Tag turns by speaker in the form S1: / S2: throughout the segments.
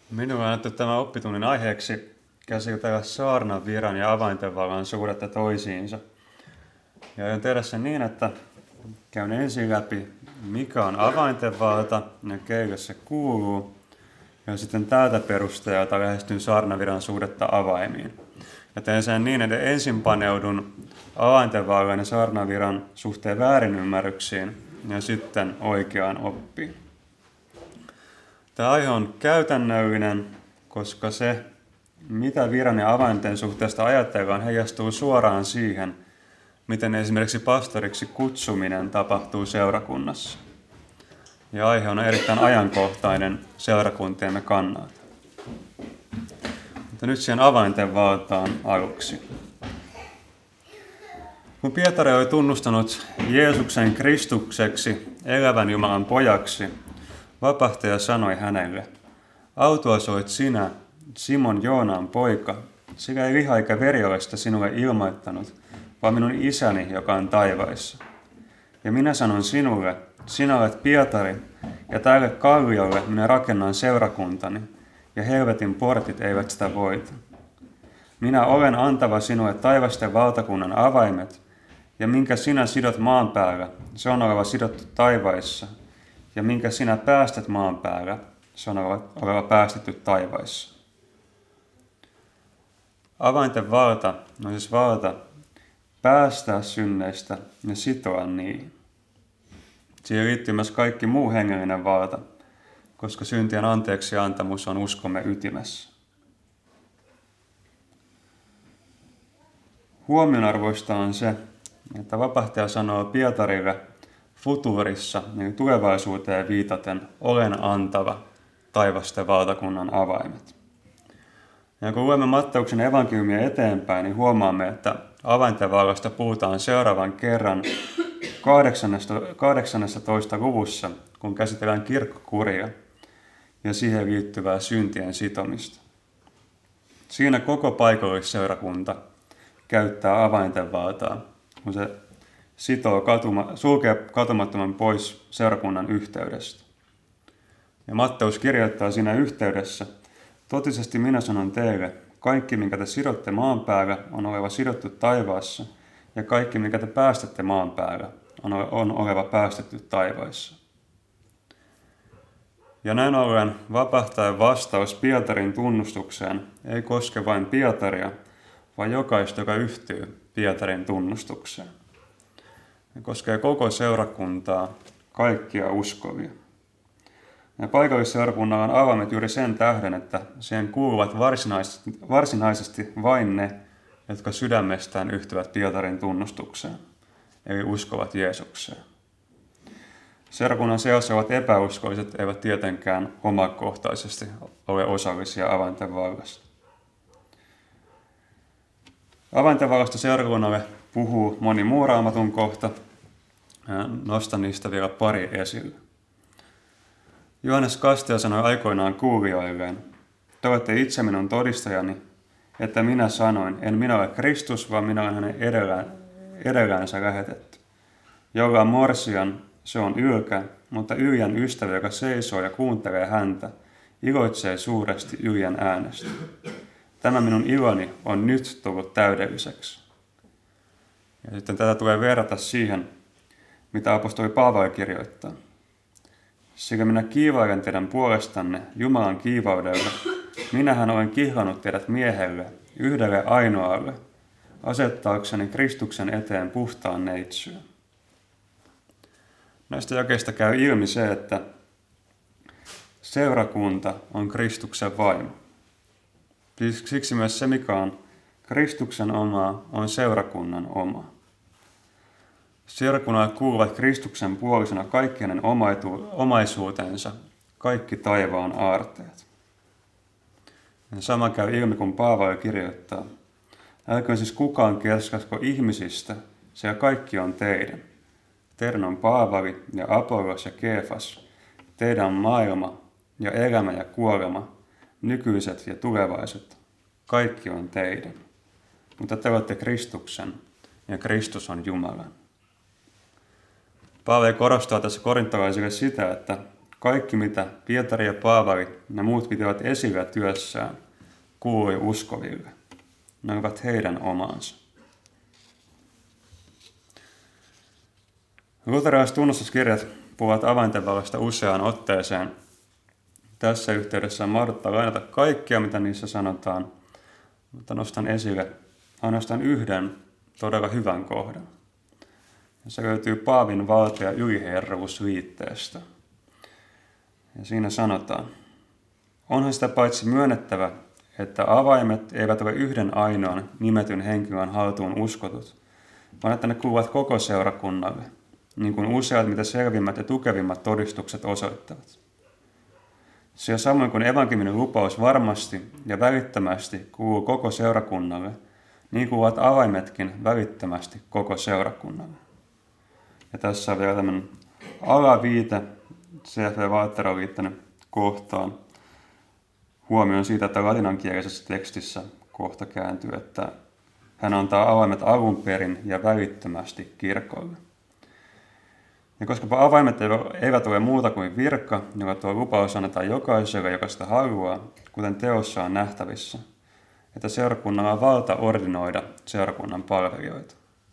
S1: Minulle on annettu tämän oppitunnin aiheeksi käsitellä saarnan viran ja avaintenvallan suhdetta toisiinsa. Ja aion tehdä sen niin, että käyn ensin läpi, mikä on avaintenvalta ja keille se kuuluu. Ja sitten tältä perusteelta lähestyn saarnaviran suhdetta avaimiin. Ja teen sen niin, että ensin paneudun avaintenvallan ja saarnaviran suhteen väärinymmärryksiin ja sitten oikeaan oppiin. Tämä aihe on käytännöllinen, koska se, mitä viran ja avainten suhteesta ajatellaan, heijastuu suoraan siihen, miten esimerkiksi pastoriksi kutsuminen tapahtuu seurakunnassa. Ja aihe on erittäin ajankohtainen seurakuntiemme kannalta. Mutta nyt siihen avainten valtaan aluksi. Kun Pietari oli tunnustanut Jeesuksen Kristukseksi, elävän Jumalan pojaksi, vapahtaja sanoi hänelle: "Autuas olet sinä, Simon Joonaan poika, sillä ei liha eikä veri ole sitä sinulle ilmoittanut, vaan minun isäni, joka on taivaissa. Ja minä sanon sinulle, sinä olet Pietari, ja tälle kalliolle minä rakennan seurakuntani, ja helvetin portit eivät sitä voita. Minä olen antava sinulle taivasten valtakunnan avaimet, ja minkä sinä sidot maan päällä, se on oleva sidottu taivaissa, ja minkä sinä päästät maan päällä, se on oleva päästetty taivaissa." Avainten valta on siis valta päästää synneistä ja sitoa niihin. Siihen liittyy myös kaikki muu hengellinen valta, koska syntien anteeksiantamus on uskomme ytimessä. Huomionarvoista on se, että vapahtaja sanoo Pietarille futuurissa, niin tulevaisuuteen viitaten, olen antava taivasten valtakunnan avaimet. Ja kun luemme Matteuksen evankeliumia eteenpäin, niin huomaamme, että avainten vallasta puhutaan seuraavan kerran 18. luvussa, kun käsitellään kirkkokuria ja siihen liittyvää syntien sitomista. Siinä koko paikallisseurakunta käyttää avainten valtaa, kun se sulkee katumattoman pois seurakunnan yhteydestä. Ja Matteus kirjoittaa siinä yhteydessä: "Totisesti minä sanon teille, kaikki minkä te sidotte maan päällä on oleva sidottu taivaassa, ja kaikki minkä te päästätte maan päällä on oleva päästetty taivaissa." Ja näin ollen vapahtajan vastaus Pietarin tunnustukseen ei koske vain Pietaria, vaan jokaista, joka yhtyy Pietarin tunnustukseen. Se koskee koko seurakuntaa, kaikkia uskovia. Ja paikallisseurakunnalla on avaimet juuri sen tähden, että siihen kuuluvat varsinaisesti vain ne, jotka sydämestään yhtyvät Pietarin tunnustukseen, eli uskovat Jeesukseen. Seurakunnan seassa olevat epäuskolliset eivät tietenkään omakohtaisesti ole osallisia avainten vallasta. Avainten vallasta seurakunnalle puhuu moni muu raamatun kohta. Nostan niistä vielä pari esille. Johannes Kastaja sanoi aikoinaan kuulijoilleen: "Te olette itse minun todistajani, että minä sanoin, en minä ole Kristus, vaan minä olen hänen edelläänsä lähetetty. Jolla on morsian, se on ylkä, mutta yljän ystävä, joka seisoo ja kuuntelee häntä, iloitsee suuresti yljän äänestä. Tämä minun iloni on nyt tullut täydelliseksi." Ja sitten tätä tulee verrata siihen, mitä apostoli Paavali kirjoittaa: "Sillä minä kiivailen teidän puolestanne Jumalan kiivaudella. Minähän olen kihlannut teidät miehelle, yhdelle ainoalle, asettaakseni Kristuksen eteen puhtaan neitsyön." Näistä jakeista käy ilmi se, että seurakunta on Kristuksen vaimo. Siksi myös se, mikä on Kristuksen omaa, on seurakunnan omaa. Seurakunnalle kuuluvat Kristuksen puolisena kaikki hänen omaisuutensa, kaikki taivaan aarteet. Ja sama käy ilmi, kun Paavali kirjoittaa: "Älköön siis kukaan kerskasko ihmisistä, sillä kaikki on teidän. Teidän on Paavali ja Apollos ja Keefas. Teidän on maailma ja elämä ja kuolema, nykyiset ja tulevaiset. Kaikki on teidän. Mutta te olette Kristuksen, ja Kristus on Jumalan." Paavali korostaa tässä korintolaisille sitä, että Kaikki, mitä Pietari ja Paavali ja muut pitivät esillä työssään, kuului uskoville. Ne olivat heidän omansa. Luterilaiset tunnustuskirjat puhuvat avainten vallasta useaan otteeseen. Tässä yhteydessä on mahdotonta lainata kaikkia, mitä niissä sanotaan, mutta nostan esille ainoastaan yhden todella hyvän kohdan. Se löytyy Paavin valta- ja yliherruusliitteestä. Ja siinä sanotaan, onhan sitä paitsi myönnettävä, että avaimet eivät ole yhden ainoan nimetyn henkilön haltuun uskotut, vaan että ne kuuluvat koko seurakunnalle, niin kuin useat mitä selvimmät ja tukevimmat todistukset osoittavat. Sillä samoin kuin evankeliumin lupaus varmasti ja välittömästi kuuluu koko seurakunnalle, niin kuuluvat avaimetkin välittömästi koko seurakunnalle. Ja tässä on vielä tämmöinen alaviite C.F. Walter on liittänyt kohtaan huomioon siitä, että latinankielisessä tekstissä kohta kääntyy, että hän antaa avaimet alun perin ja välittömästi kirkolle. Ja koska avaimet eivät ole muuta kuin virka, joka tuo lupaus annetaan jokaiselle, joka sitä haluaa, kuten teossa on nähtävissä, että seurakunnalla on valta ordinoida seurakunnan palvelijoita.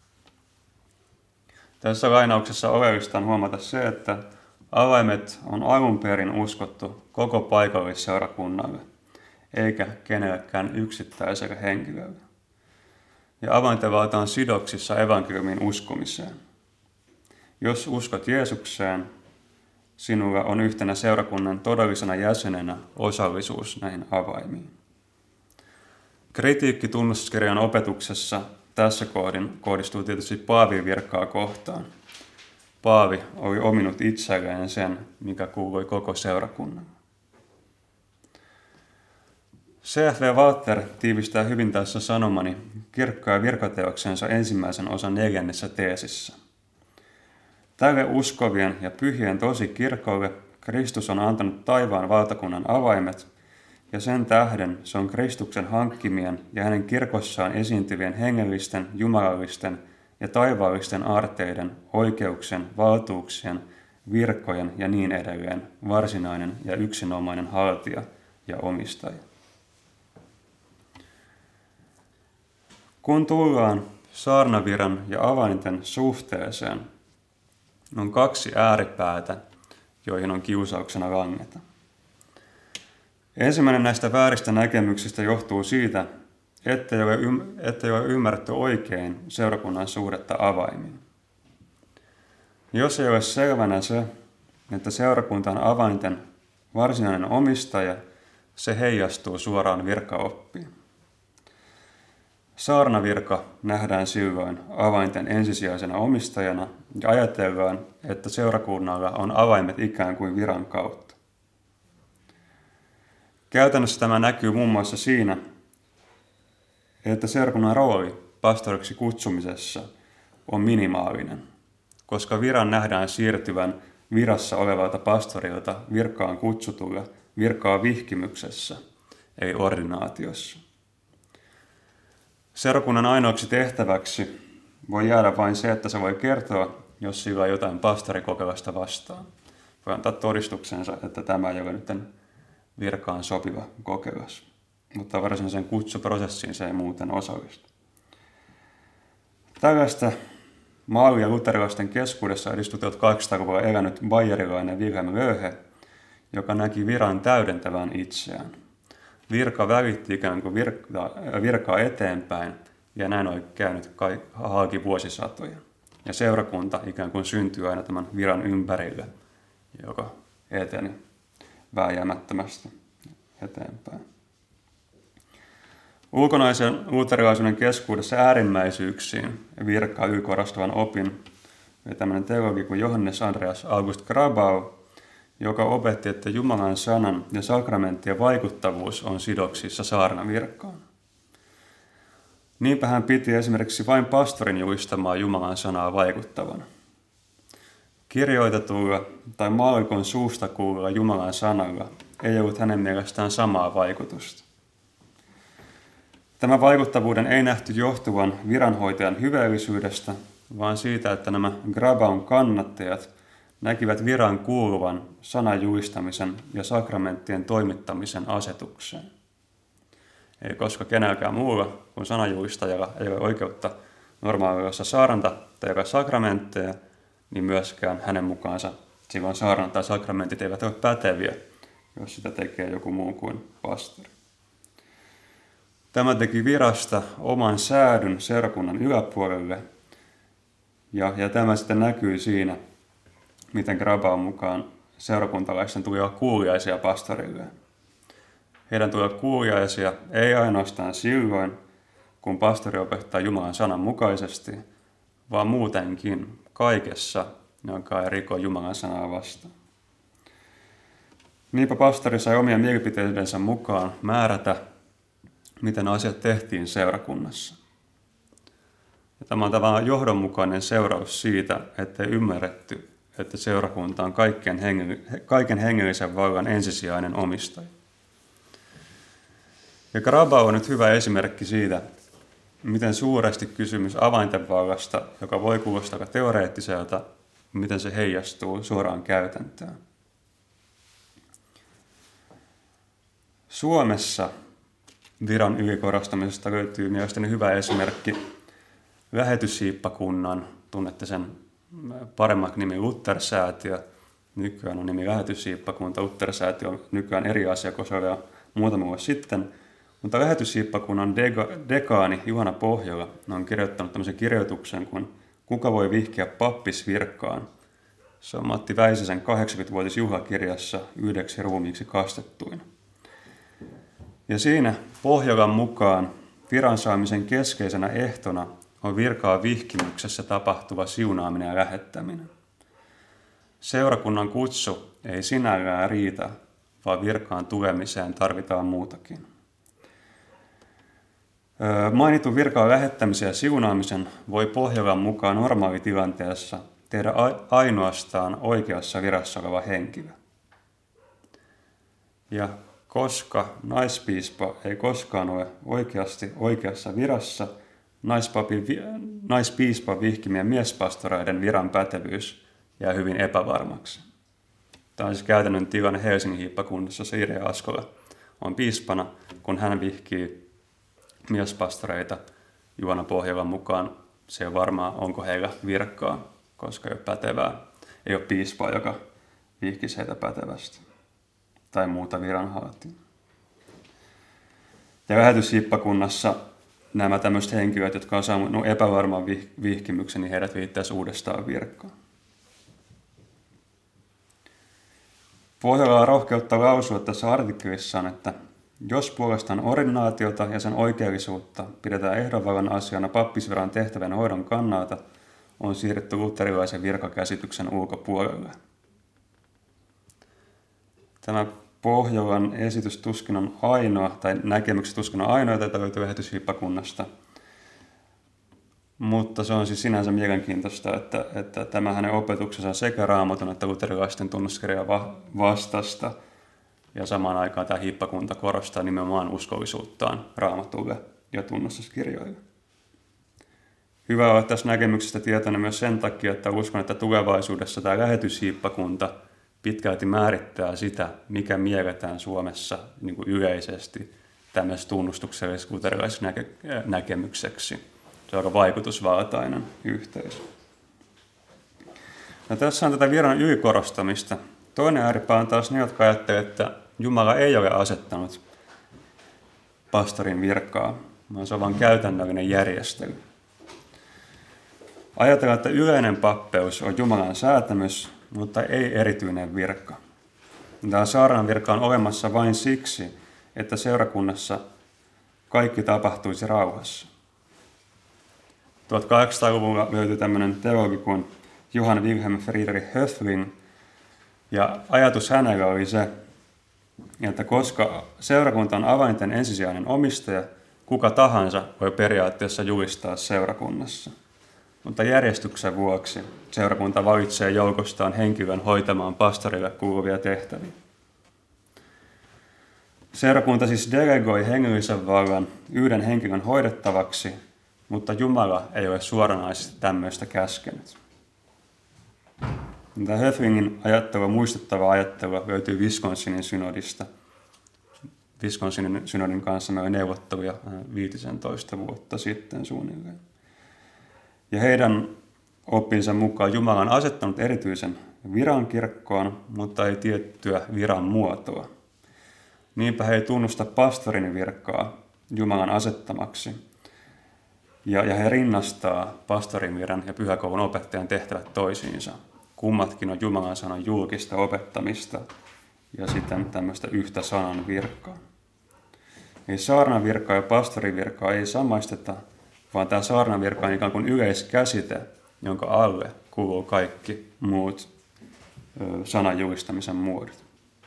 S1: Tässä lainauksessa oleellista on huomata se, että avaimet on alun perin uskottu koko paikallisseurakunnalle, eikä kenellekään yksittäiselle henkilölle. Ja avainten valta on sidoksissa evankeliumin uskomiseen. Jos uskot Jeesukseen, sinulla on yhtenä seurakunnan todellisena jäsenenä osallisuus näihin avaimiin. Kritiikki tunnustuskirjan opetuksessa tässä kohdin kohdistuu tietysti Paavin virkaa kohtaan. Paavi oli ominut itselleen sen, mikä kuului koko seurakunnan. C.F. Walter tiivistää hyvin tässä sanomani kirkko- ja virkateoksensa ensimmäisen osan 4. teesissä. Tälle uskovien ja pyhien tosi kirkolle Kristus on antanut taivaan valtakunnan avaimet, ja sen tähden se on Kristuksen hankkimien ja hänen kirkossaan esiintyvien hengellisten, jumalallisten ja taivaallisten aarteiden, oikeuksien, valtuuksien, virkojen ja niin edelleen varsinainen ja yksinomainen haltija ja omistaja. Kun tullaan saarnaviran ja avainten suhteeseen, on 2 ääripäätä, joihin on kiusauksena langeta. Ensimmäinen näistä vääristä näkemyksistä johtuu siitä, ettei ole ymmärretty oikein seurakunnan suhdetta avaimiin. Jos ei ole selvänä se, että seurakunta on avainten varsinainen omistaja, se heijastuu suoraan virkaoppiin. Saarnavirka nähdään silloin avainten ensisijaisena omistajana ja ajatellaan, että seurakunnalla on avaimet ikään kuin viran kautta. Käytännössä tämä näkyy muun muassa siinä, että seurakunnan rooli pastoriksi kutsumisessa on minimaalinen, koska viran nähdään siirtyvän virassa olevalta pastorilta virkaan kutsutulle virkaa vihkimyksessä, ei ordinaatiossa. Seurakunnan ainoaksi tehtäväksi voi jäädä vain se, että se voi kertoa, jos sillä on jotain pastorikokemusta vastaan. Voi antaa todistuksensa, että tämä ei ole nyt virkaan sopiva kokemus. Mutta varsinaisen kutsuprosessiin se ei muuten osallistu. Tällaista mallia luterilaisten keskuudessa edistui 1800-luvulla elänyt bayerilainen Wilhelm Löhe, joka näki viran täydentävän itseään. Virka välitti ikään kuin virkaa eteenpäin, ja näin oli käynyt halki vuosisatoja. Ja seurakunta ikään kuin syntyi aina tämän viran ympärille, joka eteni vääjäämättömästi eteenpäin. Ulkonaisen luterilaisuuden keskuudessa äärimmäisyyksiin virkaa ylikorostavan opin oli tämmöinen teologi kuin Johannes Andreas August Grabau, joka opetti, että Jumalan sanan ja sakramenttien vaikuttavuus on sidoksissa saarnavirkaan. Niinpä hän piti esimerkiksi vain pastorin julistamaa Jumalan sanaa vaikuttavana. Kirjoitetulla tai maallikon suusta kuululla Jumalan sanalla ei ollut hänen mielestään samaa vaikutusta. Tämä vaikuttavuuden ei nähty johtuvan viranhoitajan hyveellisyydestä, vaan siitä, että nämä Grabaun kannattajat näkivät viran kuuluvan sanan julistamisen ja sakramenttien toimittamisen asetukseen. Eli koska kenelläkään muulla kuin sananjulistajalla ei ole oikeutta normaalissa saarnata tai jakaa sakramentteja, niin myöskään hänen mukaansa silloin saarnat tai sakramentit eivät ole päteviä, jos sitä tekee joku muu kuin pastori. Tämä teki virasta oman säädyn seurakunnan yläpuolelle, ja tämä sitten näkyy siinä, miten Grabaun mukaan seurakuntalaisten tuli olla kuuliaisia pastorilleen. Heidän tuli olla kuuliaisia ei ainoastaan silloin, kun pastori opettaa Jumalan sanan mukaisesti, vaan muutenkin kaikessa, joka ei riko Jumalan sanaa vastaan. Niinpä pastori sai omien mielipiteidensä mukaan määrätä, miten asiat tehtiin seurakunnassa. Ja tämä on tavallaan johdonmukainen seuraus siitä, ettei ymmärretty, että seurakunta on kaiken hengellisen vallan ensisijainen omistaja. Ja Grabau on nyt hyvä esimerkki siitä, miten suuresti kysymys avainten vallasta, joka voi kuulostaa teoreettiselta, miten se heijastuu suoraan käytäntöön. Suomessa viran ylikorostamisesta löytyy mielestäni hyvä esimerkki lähetyssiippakunnan, tunnette sen paremmaksi nimi Luther-säätiö, nykyään on nimi lähetyssiippakunta, Luther-säätiö on nykyään eri asia kuin se oli muutama vuosi sitten, mutta lähetyssiippakunnan dekaani Juhana Pohjola on kirjoittanut tämmöisen kirjoituksen kuin Kuka voi vihkiä pappisvirkkaan? Se on Matti Väisäsen 80-vuotisjuhlakirjassa 9 ruumiiksi kastettuina. Ja siinä Pohjolan mukaan viran saamisen keskeisenä ehtona on virkaa vihkimyksessä tapahtuva siunaaminen ja lähettäminen. Seurakunnan kutsu ei sinällään riitä, vaan virkaan tulemiseen tarvitaan muutakin. Mainitun virkaan lähettämisen ja siunaamisen voi Pohjolan mukaan normaalitilanteessa tehdä ainoastaan oikeassa virassa oleva henkilö. Ja koska naispiispa ei koskaan ole oikeasti oikeassa virassa, naispiispan vihkimien miespastoreiden viran pätevyys jää hyvin epävarmaksi. Tämä on siis käytännön tilanne Helsingin hiippakunnassa. Sirja Askola on piispana, kun hän vihkii miespastoreita Juhana Pohjolan mukaan. Se on varmaa, onko heillä virkkaa, koska ei ole pätevää. Ei ole piispaa, joka vihkisi heitä pätevästi tai muuta viranhaltijaa. Ja lähetyssiippakunnassa nämä tämmöiset henkilöt, jotka on saanut epävarman vihkimyksen, niin heidät viittäisi uudestaan virkkaan. Pohjola on rohkeutta lausua tässä artikkelissaan, että jos puolestaan ordinaatiota ja sen oikeellisuutta pidetään ehdonvallan asiana pappisviran tehtävän hoidon kannalta, on siirretty luterilaisen virkakäsityksen ulkopuolelle. Tämä Pohjolan esitys tuskin on ainoa, tai näkemykset tuskin on ainoa, jota löytyy lähetyssiippakunnasta. Mutta se on siis sinänsä mielenkiintoista, että tämä hänen opetuksensa on sekä Raamatun että luterilaisten tunnuskirjan vastasta. Ja samaan aikaan tämä hiippakunta korostaa nimenomaan uskollisuuttaan Raamatulle ja tunnustuskirjoille. Hyvä olla tässä näkemyksestä tietoinen myös sen takia, että uskon, että tulevaisuudessa tämä lähetyssiippakunta pitkälti määrittää sitä, mikä mielletään Suomessa niin kuin yleisesti tämmöiseksi tunnustukselliseksi luterilaiseksi näkemykseksi. Se on aika vaikutusvaltainen yhteisö. No, tässä on tätä viran ylikorostamista. Toinen ääripää on taas ne, jotka ajattelevat, että Jumala ei ole asettanut pastorin virkaa, vaan se on vain käytännöllinen järjestely. Ajatellaan, että yleinen pappeus on Jumalan säätämys, mutta ei erityinen virka. Tämä saarnan virka on olemassa vain siksi, että seurakunnassa kaikki tapahtuisi rauhassa. 1800-luvulla löytyi tämmöinen teologi kuin Johann Wilhelm Friedrich Höfling, ja ajatus hänellä oli se, että koska seurakunta on avainten ensisijainen omistaja, kuka tahansa voi periaatteessa julistaa seurakunnassa. Mutta järjestyksen vuoksi seurakunta valitsee joukostaan henkilön hoitamaan pastorille kuuluvia tehtäviä. Seurakunta siis delegoi hengellisen vallan yhden henkilön hoidettavaksi, mutta Jumala ei ole suoranaisesti tämmöistä käskenyt. Tämä Höflingin ajattelu, muistuttava ajattelu, löytyy Wisconsinin synodista. Wisconsinin synodin kanssa meillä oli neuvotteluja 15 vuotta sitten suunnilleen. Ja heidän oppinsa mukaan Jumala on asettanut erityisen viran kirkkoon, mutta ei tiettyä viran muotoa. Niinpä he ei tunnusta pastorin virkaa Jumalan asettamaksi. Ja he rinnastaa pastorin viran ja pyhäkoulun opettajan tehtävät toisiinsa. Kummatkin on Jumalan sanan julkista opettamista ja sitten tämmöistä yhtä sanan virkaa. Eli saarnan virkaa ja pastorin virkaa ei samaisteta, vaan tämä saarnan virka on ikään kuin yleiskäsite, jonka alle kuuluu kaikki muut sanan julistamisen muodot.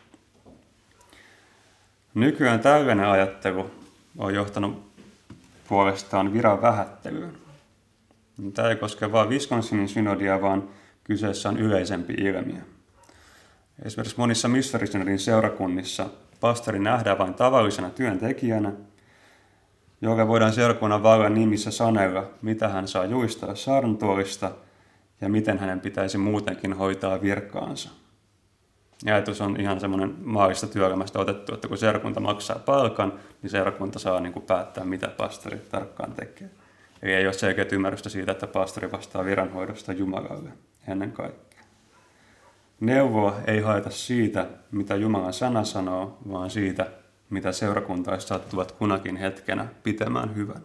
S1: Nykyään tällainen ajattelu on johtanut puolestaan viran vähättelyyn. Tämä ei koske vain Wisconsinin synodia, vaan kyseessä on yleisempi ilmiö. Esimerkiksi monissa missionisynodin seurakunnissa pastori nähdään vain tavallisena työntekijänä, joka voidaan seurakunnan vallan nimissä sanella, mitä hän saa julistaa saarnatuolista ja miten hänen pitäisi muutenkin hoitaa virkaansa. Ja ajatus on ihan semmoinen maallista työelämästä otettu, että kun seurakunta maksaa palkan, niin seurakunta saa päättää, mitä pastori tarkkaan tekee. Eli ei ole selkeää ymmärrystä siitä, että pastori vastaa viranhoidosta Jumalalle ennen kaikkea. Neuvoa ei haeta siitä, mitä Jumalan sana sanoo, vaan siitä, mitä seurakuntalaiset sattuvat kunakin hetkenä pitämään hyvän.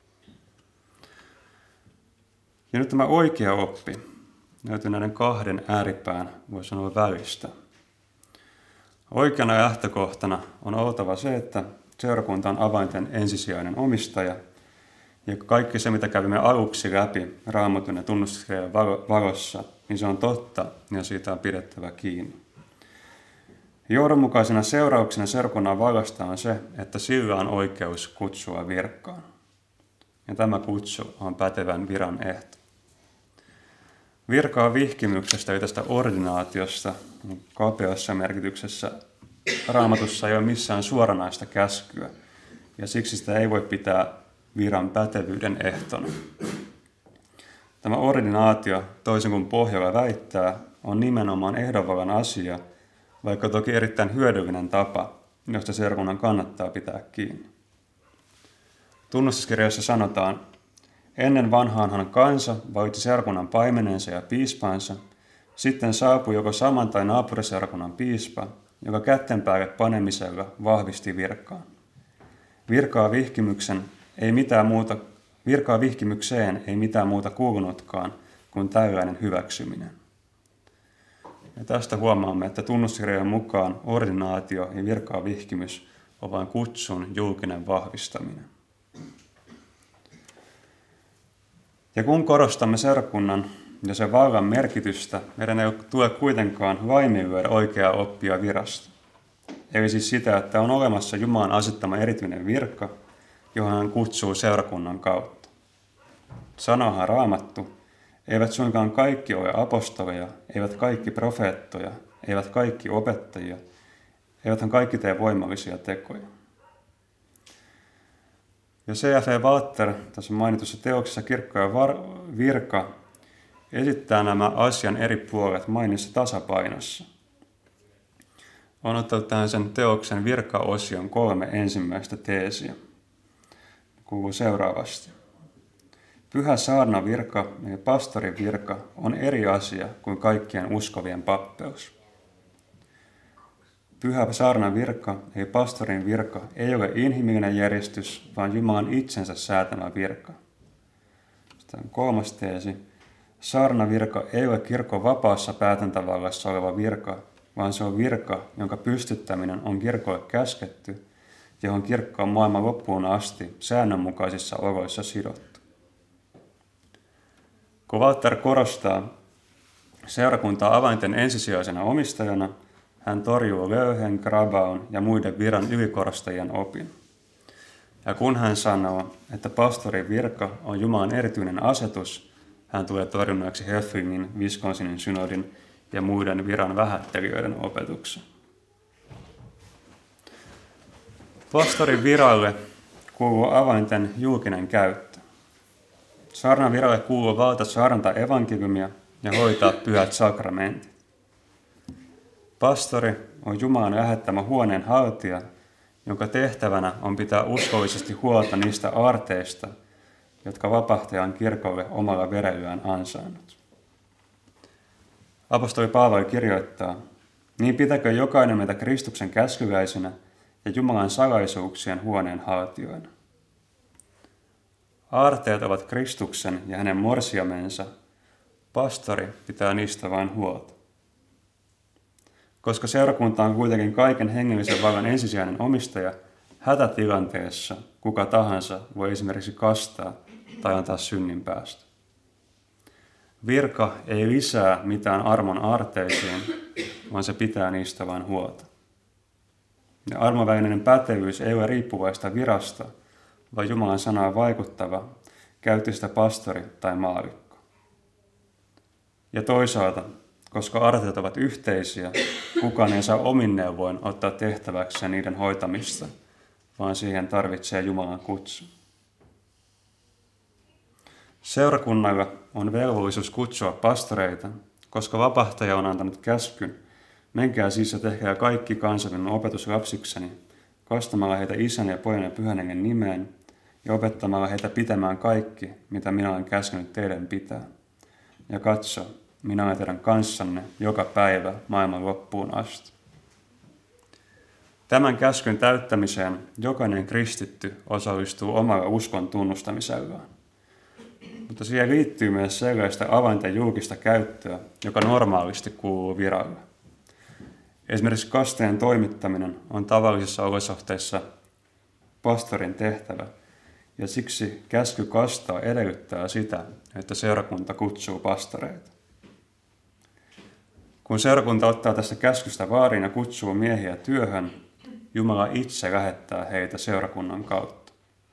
S1: Ja nyt tämä oikea oppi löytyy näiden kahden ääripään, voi sanoa, välistä. Oikeana lähtökohtana on oltava se, että seurakunta on avainten ensisijainen omistaja, ja kaikki se, mitä kävimme aluksi läpi Raamatun ja tunnustuskirjan valossa, niin se on totta, ja siitä on pidettävä kiinni. Johdonmukaisena seurauksena seurakunnan valosta on se, että sillä on oikeus kutsua virkaan. Ja tämä kutsu on pätevän viran ehto. Virkaa vihkimyksestä ja tästä ordinaatiosta kapeassa merkityksessä Raamatussa ei ole missään suoranaista käskyä, ja siksi sitä ei voi pitää viran pätevyyden ehtona. Tämä ordinaatio, toisin kuin Pohjola väittää, on nimenomaan ehdonvallan asia, vaikka toki erittäin hyödyllinen tapa, josta seurakunnan kannattaa pitää kiinni. Tunnustuskirjassa sanotaan, ennen vanhaanhan kansa valitsi seurakunnan paimenensa ja piispansa, sitten saapui joko saman tai naapuriseurakunnan piispa, joka kätten päälle panemisella vahvisti virkaan. Virkaa vihkimykseen ei mitään muuta kuulunutkaan kuin tällainen hyväksyminen. Ja tästä huomaamme, että tunnustuskirjan mukaan ordinaatio ja virkaa vihkimys on vain kutsun julkinen vahvistaminen. Ja kun korostamme seurakunnan ja sen vallan merkitystä, meidän ei tule kuitenkaan laiminlyödä oikeaa oppia virasta. Eli siis sitä, että on olemassa Jumalan asettama erityinen virka, johon hän kutsuu seurakunnan kautta. Sanoahan Raamattu, eivät suinkaan kaikki ole apostoleja, eivät kaikki profeettoja, eivät kaikki opettajia, eiväthän kaikki tee voimallisia tekoja. Ja C.F. Walter tässä mainitussa teoksessa Kirkko ja virka esittää nämä asian eri puolet mainissa tasapainossa. On ottanut tähän sen teoksen virkaosion 3 ensimmäistä teesiä. Kuuluu seuraavasti. Pyhä saarnavirka ja pastorin virka on eri asia kuin kaikkien uskovien pappeus. Pyhä saarnan virka ja pastorin virka ei ole inhimillinen järjestys, vaan Jumalan itsensä säätämä virka. Sitten 3. teesi. Saarnavirka ei ole kirkon vapaassa päätäntävallassa oleva virka, vaan se on virka, jonka pystyttäminen on kirkolle käsketty, johon kirkko on maailman loppuun asti säännönmukaisissa oloissa sidottu. Kun Walter korostaa seurakuntaa avainten ensisijaisena omistajana, hän torjuu löyhen, grabaun ja muiden viran ylikorostajien opin. Ja kun hän sanoo, että pastorin virka on Jumalan erityinen asetus, hän tulee torjunnaksi Höflingin, Wisconsinin synodin ja muiden viran vähättelijöiden opetuksen. Pastorin viralle kuuluu avainten julkinen käyttö. Saarnan viralle kuuluu valta saarnata evankeliumia ja hoitaa pyhät sakramentit. Pastori on Jumalan lähettämä huoneen haltija, jonka tehtävänä on pitää uskollisesti huolta niistä aarteista, jotka vapahtaja on kirkolle omalla verellään ansainnut. Apostoli Paavali kirjoittaa, niin pitäkö jokainen meitä Kristuksen käskyläisenä ja Jumalan salaisuuksien huoneen haltijoina. Aarteet ovat Kristuksen ja hänen morsiamensa, pastori pitää niistä vain huolta. Koska seurakunta on kuitenkin kaiken hengellisen vallan ensisijainen omistaja, hätätilanteessa kuka tahansa voi esimerkiksi kastaa tai antaa synnin päästä. Virka ei lisää mitään armon aarteisiin, vaan se pitää niistä vain huolta. Ja armovälinen pätevyys ei ole riippuvaista virasta, vaan Jumalan sanaa vaikuttava, käytti sitä pastori tai maallikko. Ja toisaalta, koska aarteet ovat yhteisiä, kukaan ei saa omin neuvoin ottaa tehtäväkseen niiden hoitamista, vaan siihen tarvitsee Jumalan kutsu. Seurakunnalla on velvollisuus kutsua pastoreita, koska vapahtaja on antanut käskyn, menkää siis ja tehkää kaikki kansakunnan opetus lapsikseni, kastamalla heitä Isän ja Pojan ja Pyhän Hengen nimeen ja opettamalla heitä pitämään kaikki, mitä minä olen käskenyt teidän pitää. Ja katso, minä olen teidän kanssanne joka päivä maailman loppuun asti. Tämän käskyn täyttämiseen jokainen kristitty osallistuu omalla uskon tunnustamisellaan. Mutta siihen liittyy myös sellaista avainta julkista käyttöä, joka normaalisti kuuluu viralle. Esimerkiksi kasteen toimittaminen on tavallisissa olosuhteissa pastorin tehtävä, ja siksi käsky kastaa edellyttää sitä, että seurakunta kutsuu pastoreita. Kun seurakunta ottaa tästä käskystä vaarin ja kutsuu miehiä työhön, Jumala itse lähettää heitä seurakunnan kautta.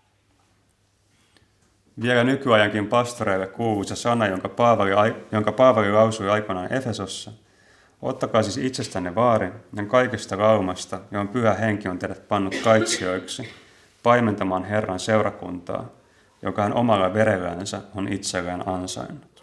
S1: Vielä nykyajankin pastoreille kuuluu se sana, jonka Paavali lausui aikoinaan Efesossa. Ottakaa siis itsestänne vaari ja kaikesta laumasta, johon Pyhä Henki on teidät pannut kaitsijoiksi, paimentamaan Herran seurakuntaa, joka hän omalla verellänsä on itselleen ansainnut.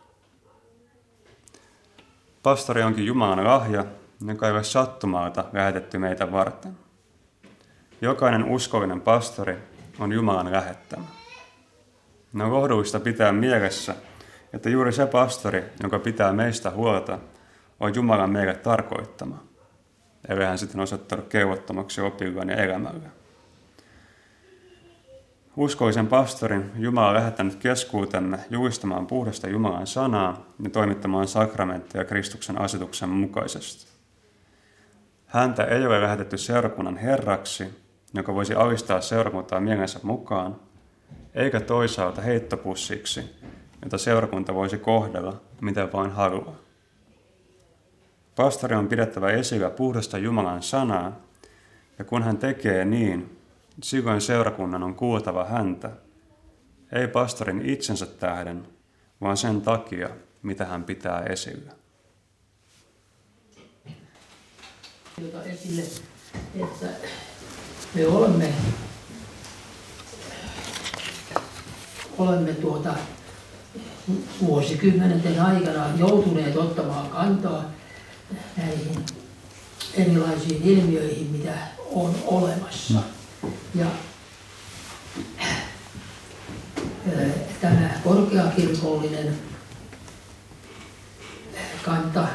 S1: Pastori onkin Jumalan lahja, joka ei ole sattumalta lähetetty meitä varten. Jokainen uskollinen pastori on Jumalan lähettämä. On lohdullista pitää mielessä, että juuri se pastori, joka pitää meistä huolta, on Jumalan meille tarkoittama, ellei hän sitten osoittanut kelvottomaksi opillaan ja elämällä. Uskollisen pastorin Jumala on lähettänyt keskuutemme julistamaan puhdasta Jumalan sanaa ja toimittamaan sakramentteja Kristuksen asetuksen mukaisesti. Häntä ei ole lähetetty seurakunnan herraksi, joka voisi alistaa seurakuntaa mielensä mukaan, eikä toisaalta heittopussiksi, jota seurakunta voisi kohdella miten vain haluaa. Pastori on pidettävä esillä puhdasta Jumalan sanaa, ja kun hän tekee niin, silloin seurakunnan on kuultava häntä, ei pastorin itsensä tähden, vaan sen takia, mitä hän pitää esillä.
S2: Esille, että me olemme vuosikymmenten aikana joutuneet ottamaan kantaa näihin erilaisiin ilmiöihin, mitä on olemassa. Ja tämä korkeakirkollinen kanta,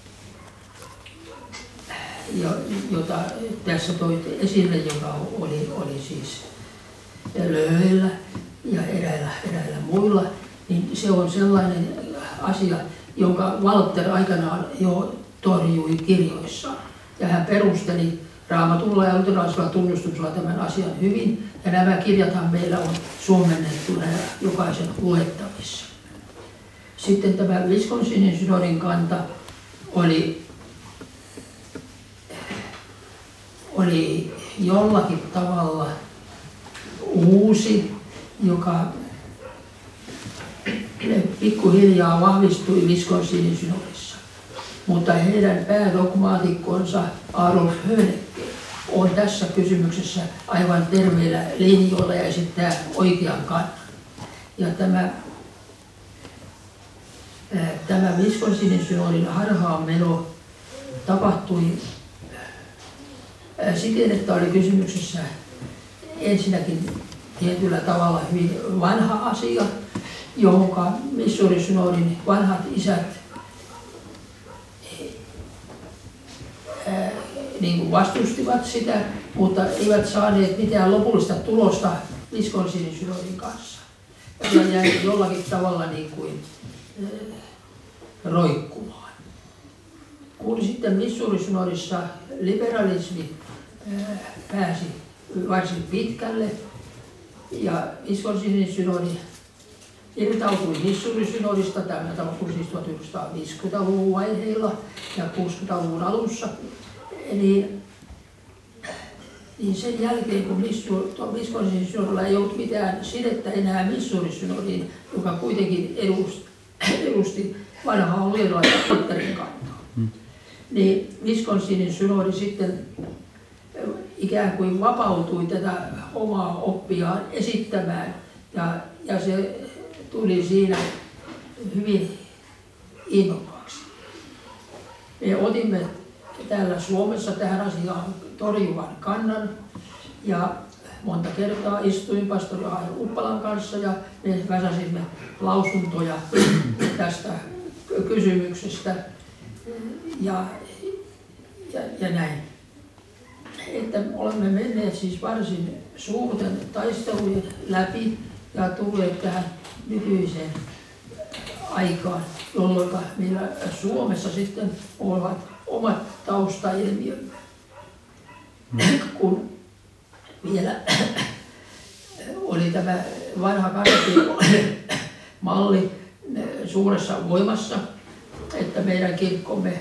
S2: jota tässä toit esille, joka oli siis Lööllä ja eräillä muilla, niin se on sellainen asia, jonka Walter aikanaan jo torjui kirjoissaan. Ja hän perusteli Raamatulla ja luterilaisella tunnustuksella tämän asian hyvin, ja nämä kirjathan meillä on suomennettuna ja jokaisen luettavissa. Sitten tämä Wisconsinin synodin kanta oli jollakin tavalla uusi, joka pikkuhiljaa vahvistui Wisconsinin synodissa. Mutta heidän päädogmaatikkonsa Adolf Höhnecke on tässä kysymyksessä aivan terveillä linjoilla ja esittää oikean kannan. Ja tämä Tämä Wisconsinin synodin harhaanmeno tapahtui siten, että oli kysymyksessä ensinnäkin tietyllä tavalla hyvin vanha asia, johon Missouri-synodin vanhat isät niin kuin vastustivat sitä, mutta eivät saaneet mitään lopullista tulosta Wisconsinin synodin kanssa. Ja jäi jollakin tavalla niin kuin roikkumaan. Kun sitten Missouri-synodissa liberalismi pääsi varsin pitkälle ja Wisconsinin synodi irtautui Missouri-synodista, tämä tapahtui siis 1950-luvun vaiheilla ja 60-luvun alussa, niin sen jälkeen, kun Wisconsinin synodilla ei ollut mitään sidettä enää Missouri-synodiin, joka kuitenkin edusti vanhaa luterilaista Lutherin kantaa, niin Wisconsinin synodi sitten ikään kuin vapautui tätä omaa oppiaan esittämään ja se tuli siinä hyvin innokkaaksi. Me otimme täällä Suomessa tähän asiaan torjuvan kannan ja monta kertaa istuin pastori Aino Uppalan kanssa ja me väsäsimme lausuntoja tästä kysymyksestä ja näin. Että olemme menneet siis varsin suurten taistelujen läpi ja tulleet tähän nykyiseen aikaan, jolloin meillä Suomessa sitten ovat omat taustailmiömme. Kun vielä oli tämä vanha kansankirkkomalli suuressa voimassa, että meidän kirkkomme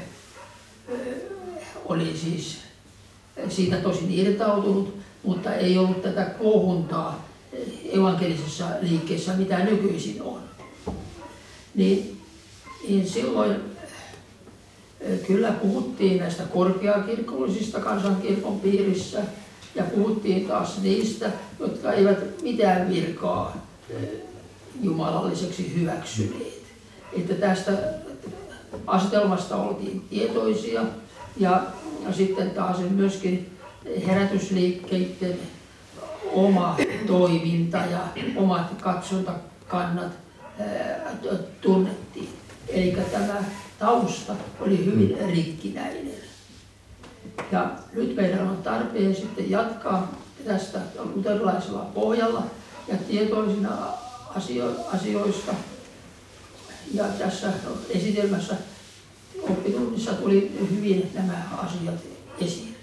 S2: oli siis siitä tosin irtautunut, mutta ei ollut tätä kohuntaa evankelisessa liikkeessä, mitä nykyisin on. Niin silloin kyllä puhuttiin näistä korkeakirkollisista kansankirkon piirissä ja puhuttiin taas niistä, jotka eivät mitään virkaa jumalalliseksi hyväksyneet. Että tästä asetelmasta oltiin tietoisia ja sitten taas myöskin herätysliikkeiden oma toiminta ja omat katsontakannat tunnettiin. Eli tämä tausta oli hyvin rikkinäinen. Ja nyt meidän on tarpeen sitten jatkaa tästä luterilaisella pohjalla ja tietoisina asioista. Ja tässä esitelmässä oppitunnissa tuli hyvin nämä asiat esiin.